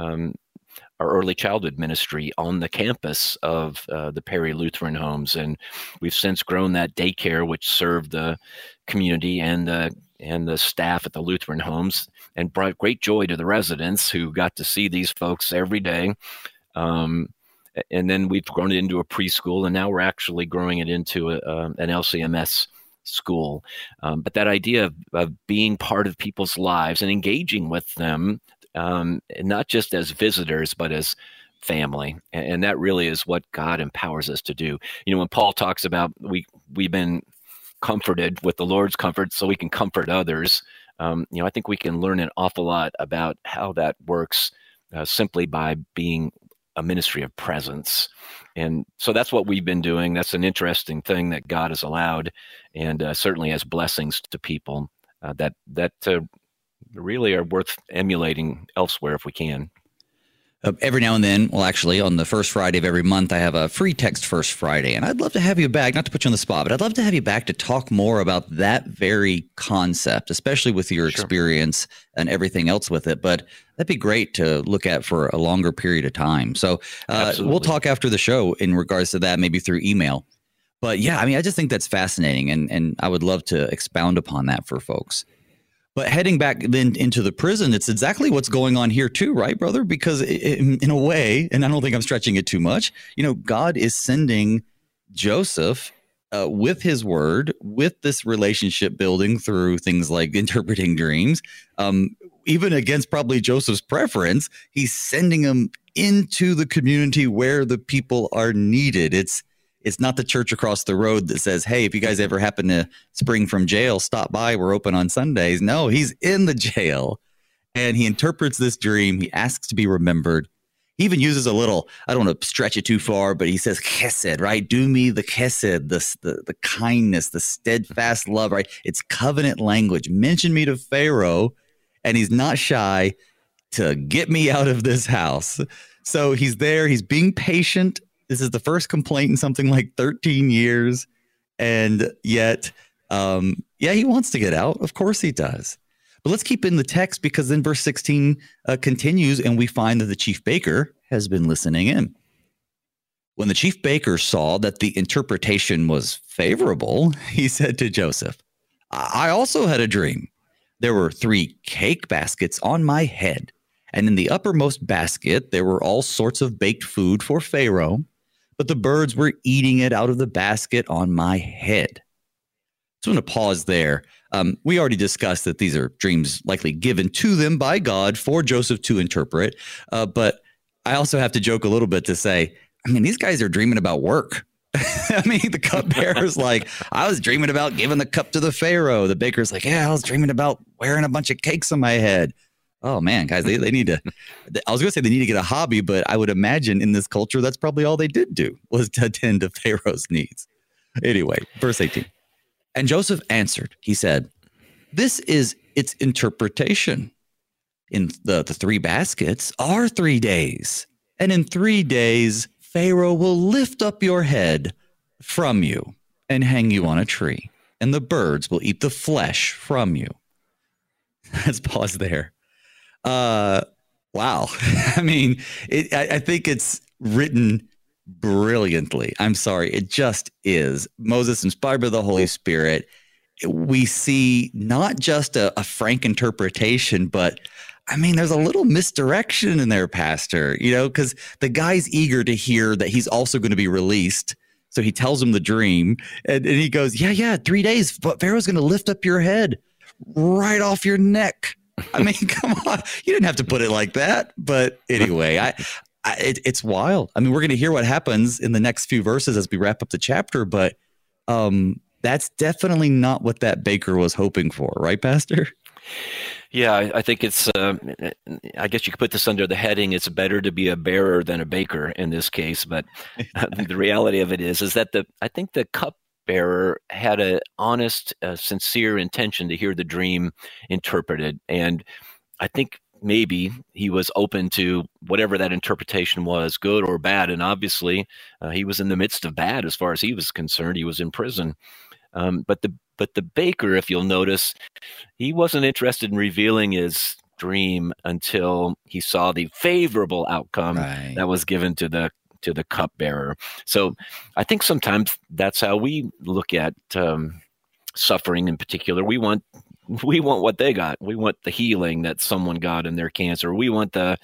[SPEAKER 2] early childhood ministry on the campus of the Perry Lutheran Homes. And we've since grown that daycare, which served the community and the staff at the Lutheran Homes, and brought great joy to the residents who got to see these folks every day. And then we've grown it into a preschool, and now we're actually growing it into an LCMS school. But that idea of being part of people's lives and engaging with them, not just as visitors, but as family. And that really is what God empowers us to do. When Paul talks about we've been comforted with the Lord's comfort so we can comfort others, I think we can learn an awful lot about how that works simply by being a ministry of presence. And so that's what we've been doing. That's an interesting thing that God has allowed, and certainly as blessings to people that really are worth emulating elsewhere if we can.
[SPEAKER 1] Every now and then, well, actually, on the first Friday of every month, I have a free text First Friday. And I'd love to have you back, not to put you on the spot, but I'd love to have you back to talk more about that very concept, especially with your experience and everything else with it. But that'd be great to look at for a longer period of time. So we'll talk after the show in regards to that, maybe through email. But yeah, I just think that's fascinating. And I would love to expound upon that for folks. But heading back then into the prison, it's exactly what's going on here too, right, brother? Because in a way, and I don't think I'm stretching it too much, God is sending Joseph with his word, with this relationship building through things like interpreting dreams, even against probably Joseph's preference, he's sending him into the community where the people are needed. It's not the church across the road that says, hey, if you guys ever happen to spring from jail, stop by. We're open on Sundays. No, he's in the jail, and he interprets this dream. He asks to be remembered. He even uses a little, I don't want to stretch it too far, but he says chesed, right? Do me the chesed, the kindness, the steadfast love, right? It's covenant language. Mention me to Pharaoh, and he's not shy to get me out of this house. So he's there. He's being patient. This is the first complaint in something like 13 years. And yet, he wants to get out. Of course he does. But let's keep in the text, because then verse 16 continues, and we find that the chief baker has been listening in. When the chief baker saw that the interpretation was favorable, he said to Joseph, I also had a dream. There were 3 cake baskets on my head, and in the uppermost basket there were all sorts of baked food for Pharaoh, but the birds were eating it out of the basket on my head. So I'm going to pause there. We already discussed that these are dreams likely given to them by God for Joseph to interpret. But I also have to joke a little bit to say, these guys are dreaming about work. I mean, the cupbearer's like, I was dreaming about giving the cup to the Pharaoh. The baker's like, yeah, I was dreaming about wearing a bunch of cakes on my head. Oh man, guys, they need to, I was going to say they need to get a hobby, but I would imagine in this culture, that's probably all they did do was to attend to Pharaoh's needs. Anyway, verse 18. And Joseph answered, he said, this is its interpretation. In the 3 baskets are 3 days. And in 3 days, Pharaoh will lift up your head from you and hang you on a tree. And the birds will eat the flesh from you. Let's pause there. Wow. I mean, I think it's written brilliantly. I'm sorry. It just is. Moses, inspired by the Holy Spirit. We see not just a frank interpretation, but I mean, there's a little misdirection in there, Pastor, because the guy's eager to hear that he's also going to be released. So he tells him the dream and he goes, yeah, 3 days, but Pharaoh's going to lift up your head right off your neck. I mean, come on. You didn't have to put it like that. But anyway, it's wild. I mean, we're going to hear what happens in the next few verses as we wrap up the chapter. But that's definitely not what that baker was hoping for. Right, Pastor?
[SPEAKER 2] Yeah, I think it's, I guess you could put this under the heading, it's better to be a bearer than a baker in this case. But the reality of it is that I think the cupbearer had an honest, sincere intention to hear the dream interpreted. And I think maybe he was open to whatever that interpretation was, good or bad. And obviously, he was in the midst of bad as far as he was concerned. He was in prison. But the baker, if you'll notice, he wasn't interested in revealing his dream until he saw the favorable outcome that was given to the cupbearer. So I think sometimes that's how we look at suffering in particular. We want what they got. We want the healing that someone got in their cancer. We want the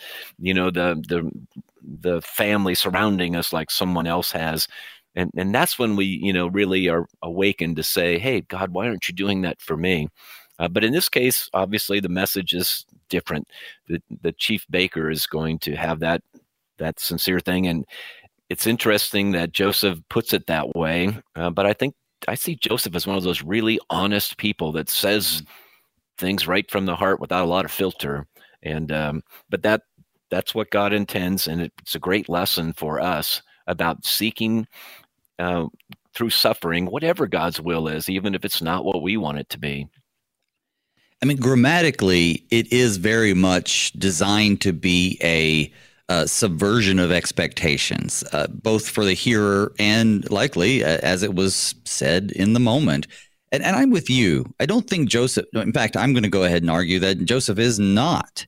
[SPEAKER 2] family surrounding us like someone else has. And that's when we, really are awakened to say, hey, God, why aren't you doing that for me? But in this case, obviously, the message is different. The chief baker is going to have that sincere thing. And it's interesting that Joseph puts it that way. But I think I see Joseph as one of those really honest people that says things right from the heart without a lot of filter. And but that's what God intends. And it's a great lesson for us about seeking through suffering, whatever God's will is, even if it's not what we want it to be.
[SPEAKER 1] I mean, grammatically, it is very much designed to be a subversion of expectations, both for the hearer and likely, as it was said in the moment. And I'm with you. I don't think Joseph, in fact, I'm going to go ahead and argue that Joseph is not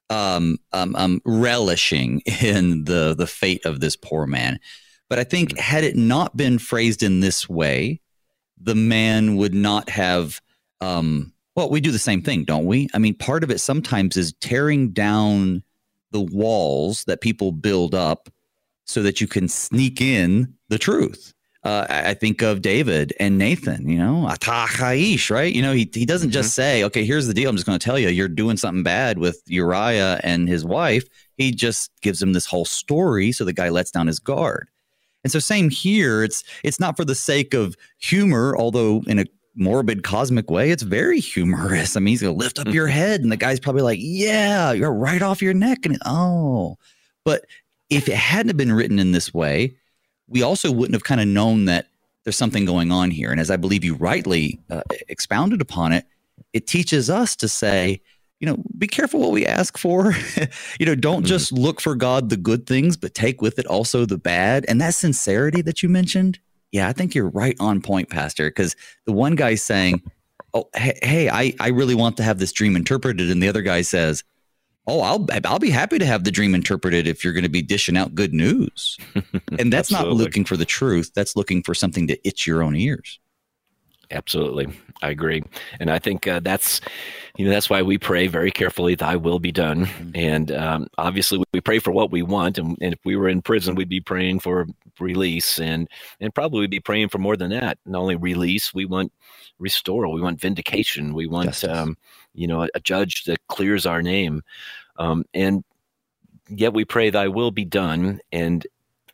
[SPEAKER 1] relishing in the fate of this poor man. But I think had it not been phrased in this way, the man would not have, well, we do the same thing, don't we? I mean, part of it sometimes is tearing down the walls that people build up so that you can sneak in the truth. I think of David and Nathan, Atah Chaish, right? He doesn't just say, okay, here's the deal. I'm just going to tell you, you're doing something bad with Uriah and his wife. He just gives him this whole story. So the guy lets down his guard. And so same here, it's not for the sake of humor, although in a morbid cosmic way, it's very humorous. I mean, he's going to lift up your head and the guy's probably like, yeah, you're right off your neck. And but if it hadn't been written in this way, we also wouldn't have kind of known that there's something going on here. And as I believe you rightly expounded upon it, it teaches us to say, be careful what we ask for. Don't just look for God, the good things, but take with it also the bad. And that sincerity that you mentioned, yeah, I think you're right on point, Pastor, because the one guy's saying, oh, hey, I really want to have this dream interpreted. And the other guy says, oh, I'll be happy to have the dream interpreted if you're going to be dishing out good news. And that's not looking for the truth. That's looking for something to itch your own ears.
[SPEAKER 2] Absolutely. I agree. And I think that's why we pray very carefully, thy will be done. And obviously we pray for what we want. And if we were in prison, we'd be praying for release and probably we'd be praying for more than that. Not only release, we want restoral. We want vindication. We want, a judge that clears our name. And yet we pray thy will be done. And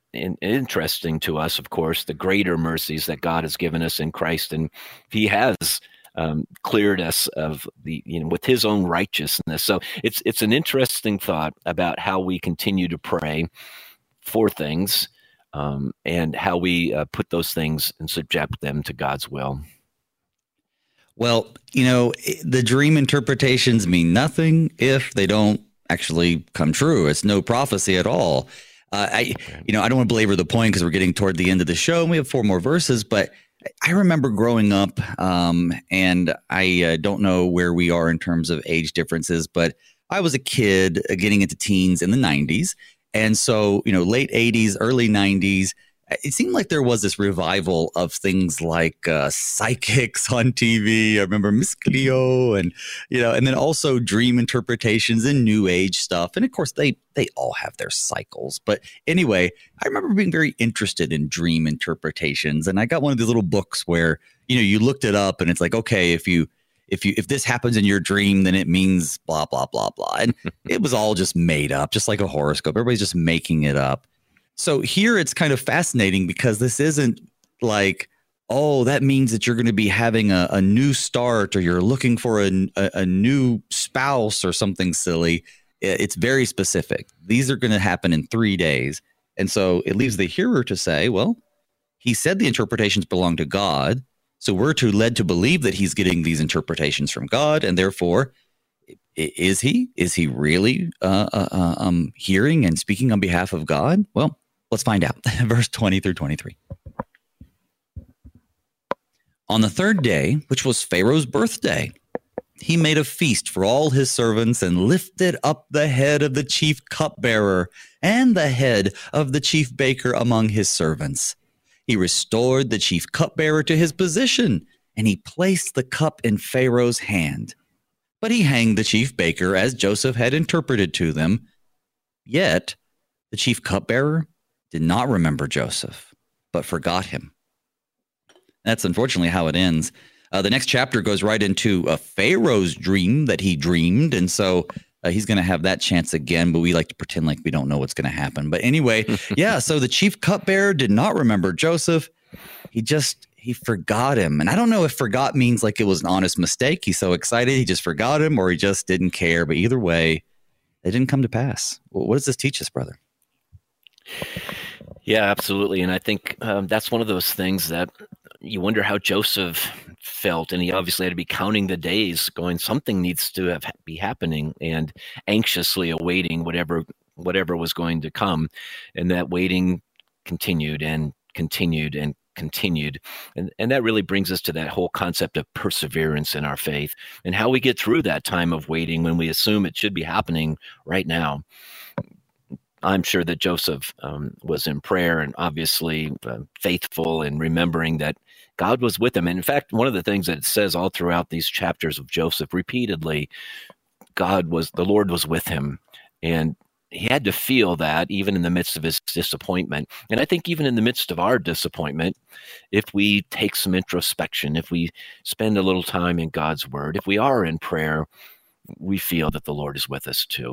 [SPEAKER 2] interesting to us, of course, the greater mercies that God has given us in Christ, and He has cleared us of with His own righteousness. So it's an interesting thought about how we continue to pray for things, and how we put those things and subject them to God's will.
[SPEAKER 1] Well, the dream interpretations mean nothing if they don't actually come true. It's no prophecy at all. I don't want to belabor the point because we're getting toward the end of the show and we have 4 more verses, but I remember growing up, and I don't know where we are in terms of age differences, but I was a kid getting into teens in the 90s. And so, late 80s, early 90s, it seemed like there was this revival of things like psychics on TV. I remember Miss Cleo and then also dream interpretations and new age stuff. And of course, they all have their cycles. But anyway, I remember being very interested in dream interpretations. And I got one of these little books where, you looked it up and it's like, okay, if this happens in your dream, then it means blah, blah, blah, blah. And it was all just made up, just like a horoscope. Everybody's just making it up. So here it's kind of fascinating because this isn't like, oh, that means that you're going to be having a new start or you're looking for a new spouse or something silly. It's very specific. These are going to happen in 3 days. And so it leaves the hearer to say, well, he said the interpretations belong to God. So we're led to believe that he's getting these interpretations from God. And therefore, is he really hearing and speaking on behalf of God? Well, let's find out. Verse 20 through 23. On the 3rd day, which was Pharaoh's birthday, he made a feast for all his servants and lifted up the head of the chief cupbearer and the head of the chief baker among his servants. He restored the chief cupbearer to his position, and he placed the cup in Pharaoh's hand. But he hanged the chief baker as Joseph had interpreted to them. Yet the chief cupbearer did not remember Joseph, but forgot him. That's unfortunately how it ends. The next chapter goes right into Pharaoh's dream that he dreamed. And so he's going to have that chance again, but we like to pretend like we don't know what's going to happen. But anyway, so the chief cupbearer did not remember Joseph. He forgot him. And I don't know if forgot means like it was an honest mistake. He's so excited, he just forgot him, or he just didn't care. But either way, it didn't come to pass. Well, what does this teach us, brother?
[SPEAKER 2] Yeah, absolutely. And I think that's one of those things that you wonder how Joseph felt. And he obviously had to be counting the days, going, something needs to be happening, and anxiously awaiting whatever was going to come. And that waiting continued and continued and continued. And that really brings us to that whole concept of perseverance in our faith and how we get through that time of waiting when we assume it should be happening right now. I'm sure that Joseph was in prayer and obviously faithful in remembering that God was with him. And in fact, one of the things that it says all throughout these chapters of Joseph repeatedly, the Lord was with him. And he had to feel that even in the midst of his disappointment. And I think even in the midst of our disappointment, if we take some introspection, if we spend a little time in God's word, if we are in prayer, we feel that the Lord is with us too.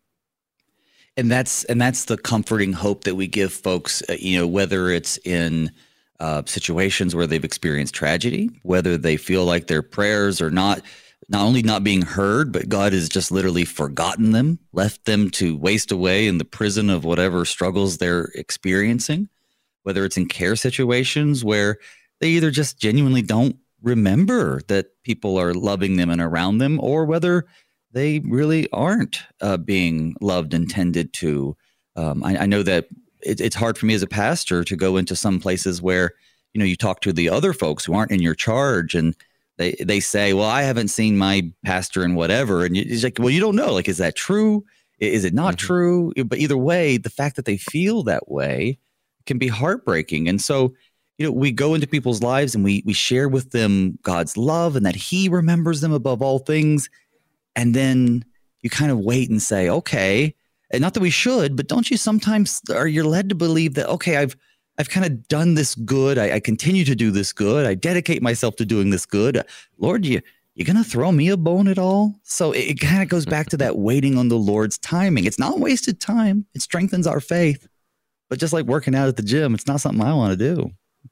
[SPEAKER 1] And that's the comforting hope that we give folks, whether it's in situations where they've experienced tragedy, whether they feel like their prayers are not only not being heard, but God has just literally forgotten them, left them to waste away in the prison of whatever struggles they're experiencing, whether it's in care situations where they either just genuinely don't remember that people are loving them and around them, or whether they really aren't being loved and tended to. I know that it's hard for me as a pastor to go into some places where, you talk to the other folks who aren't in your charge, and they say, well, I haven't seen my pastor in whatever. And it's like, well, you don't know. Like, is that true? Is it not true? But either way, the fact that they feel that way can be heartbreaking. And so, we go into people's lives and we share with them God's love and that he remembers them above all things. And then you kind of wait and say, okay, and not that we should, but don't you sometimes, or you're led to believe that, okay, I've kind of done this good. I continue to do this good. I dedicate myself to doing this good. Lord, you going to throw me a bone at all? So it kind of goes back to that waiting on the Lord's timing. It's not wasted time. It strengthens our faith, But just like working out at the gym, it's not something I want to do.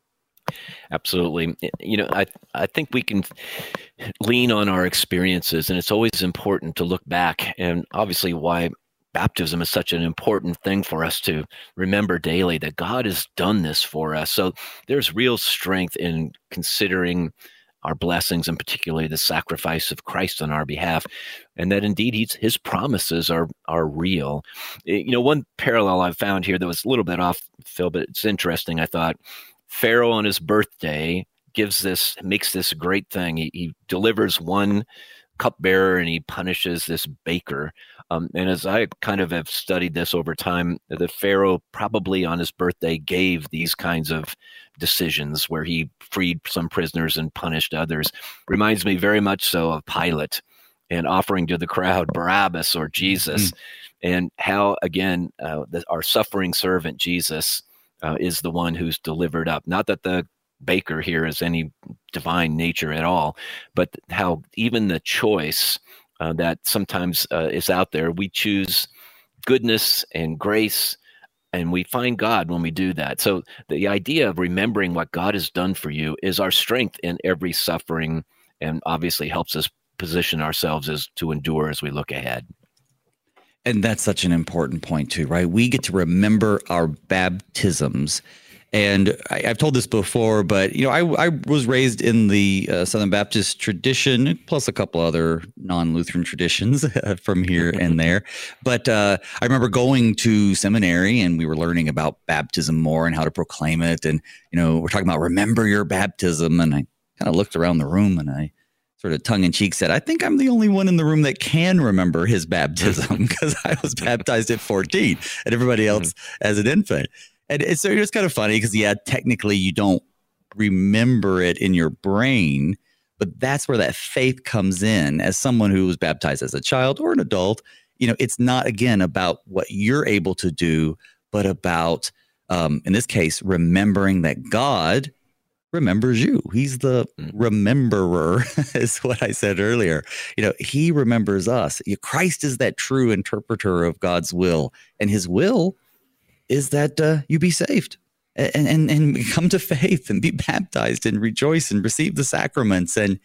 [SPEAKER 2] Absolutely. I think we can lean on our experiences, and it's always important to look back, and obviously why baptism is such an important thing for us to remember daily, that God has done this for us. So there's real strength in considering our blessings, and particularly the sacrifice of Christ on our behalf, and that indeed his promises are real. One parallel I found here that was a little bit off, Phil, but it's interesting, I thought. Pharaoh on his birthday makes this great thing. He delivers one cupbearer and he punishes this baker. And as I kind of have studied this over time, the Pharaoh probably on his birthday gave these kinds of decisions where he freed some prisoners and punished others. Reminds me very much so of Pilate and offering to the crowd Barabbas or Jesus, and how, again, our suffering servant Jesus is the one who's delivered up. Not that the baker here is any divine nature at all, but how even the choice that sometimes is out there, we choose goodness and grace, and we find God when we do that. So the idea of remembering what God has done for you is our strength in every suffering, and obviously helps us position ourselves to endure as we look ahead.
[SPEAKER 1] And that's such an important point too, right? We get to remember our baptisms. And I've told this before, but I was raised in the Southern Baptist tradition, plus a couple other non-Lutheran traditions from here and there. But I remember going to seminary, and we were learning about baptism more and how to proclaim it. And we're talking about remember your baptism. And I kind of looked around the room, and I sort of tongue-in-cheek said, I think I'm the only one in the room that can remember his baptism, because I was baptized at 14 and everybody else as an infant. And it's kind of funny because, technically you don't remember it in your brain, but that's where that faith comes in. As someone who was baptized as a child or an adult, it's not, again, about what you're able to do, but about, in this case, remembering that God remembers you. He's the rememberer, is what I said earlier. He remembers us. Christ is that true interpreter of God's will, and his will is that you be saved and come to faith and be baptized and rejoice and receive the sacraments. And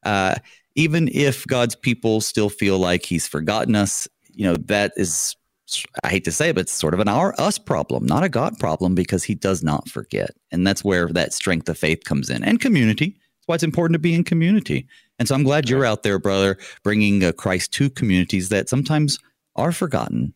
[SPEAKER 1] even if God's people still feel like he's forgotten us, that is, I hate to say it, but it's sort of an us problem, not a God problem, because he does not forget. And that's where that strength of faith comes in, and community. That's why it's important to be in community. And so I'm glad you're out there, brother, bringing Christ to communities that sometimes are forgotten.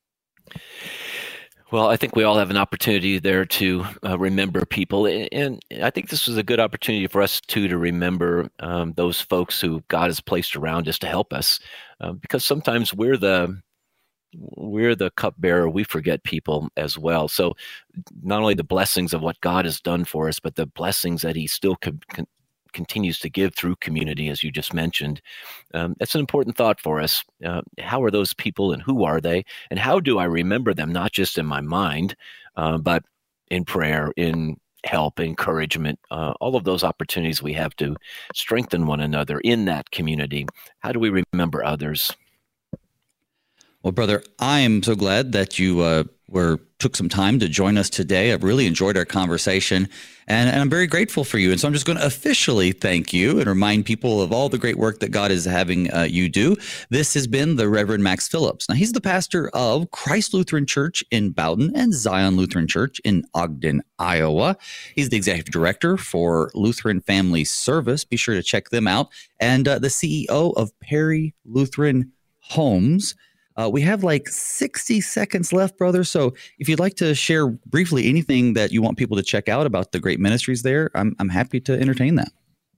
[SPEAKER 2] Well, I think we all have an opportunity there to remember people. And I think this is a good opportunity for us, too, to remember those folks who God has placed around us to help us. Because sometimes we're the cupbearer. We forget people as well. So not only the blessings of what God has done for us, but the blessings that he still continues to give through community, as you just mentioned. That's an important thought for us. How are those people, and who are they? And how do I remember them, not just in my mind, but in prayer, in help, encouragement, all of those opportunities we have to strengthen one another in that community. How do we remember others?
[SPEAKER 1] Well, brother, I am so glad that you took some time to join us today. I've really enjoyed our conversation, and I'm very grateful for you. And so I'm just going to officially thank you and remind people of all the great work that God is having you do. This has been the Reverend Max Phillips. Now, he's the pastor of Christ Lutheran Church in Bowden and Zion Lutheran Church in Ogden, Iowa. He's the executive director for Lutheran Family Service. Be sure to check them out. And the CEO of Perry Lutheran Homes. We have like 60 seconds left, brother. So if you'd like to share briefly anything that you want people to check out about the great ministries there, I'm happy to entertain that.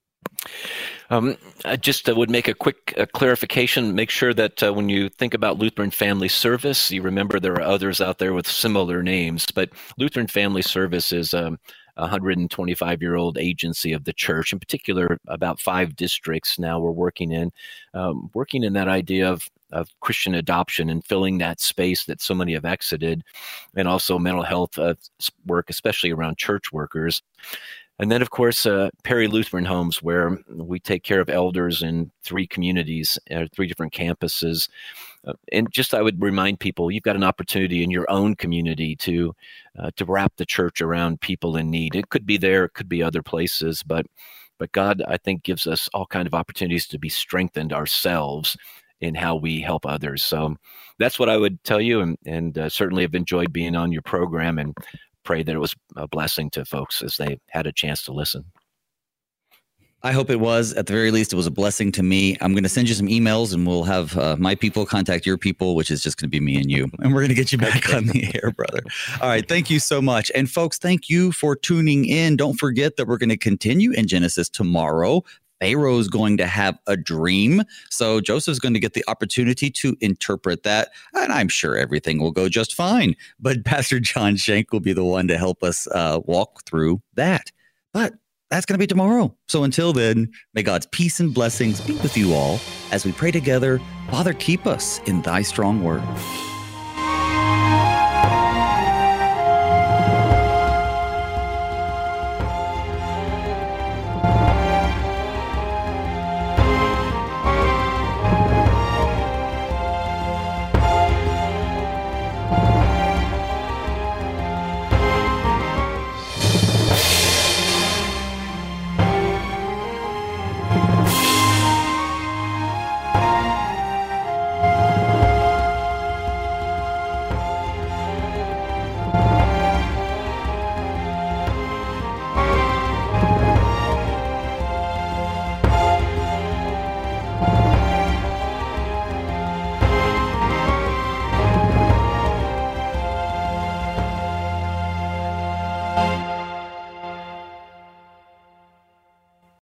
[SPEAKER 2] I just would make a quick clarification. Make sure that when you think about Lutheran Family Service, you remember there are others out there with similar names, but Lutheran Family Service is a 125-year-old agency of the church. In particular, about 5 districts now we're working in that idea of Christian adoption and filling that space that so many have exited, and also mental health work, especially around church workers. And then, of course, Perry Lutheran Homes, where we take care of elders in 3 communities, 3 different campuses. And just I would remind people, you've got an opportunity in your own community to wrap the church around people in need. It could be there, it could be other places, but God, I think, gives us all kind of opportunities to be strengthened ourselves in how we help others. So that's what I would tell you, and certainly have enjoyed being on your program, and pray that it was a blessing to folks as they had a chance to listen.
[SPEAKER 1] I hope it was. At the very least, it was a blessing to me. I'm going to send you some emails, and we'll have my people contact your people, which is just going to be me and you. And we're going to get you back on the air, brother. All right. Thank you so much. And folks, thank you for tuning in. Don't forget that we're going to continue in Genesis tomorrow. Pharaoh's going to have a dream. So Joseph's going to get the opportunity to interpret that. And I'm sure everything will go just fine. But Pastor John Shank will be the one to help us walk through that. But that's going to be tomorrow. So until then, may God's peace and blessings be with you all as we pray together. Father, keep us in thy strong word.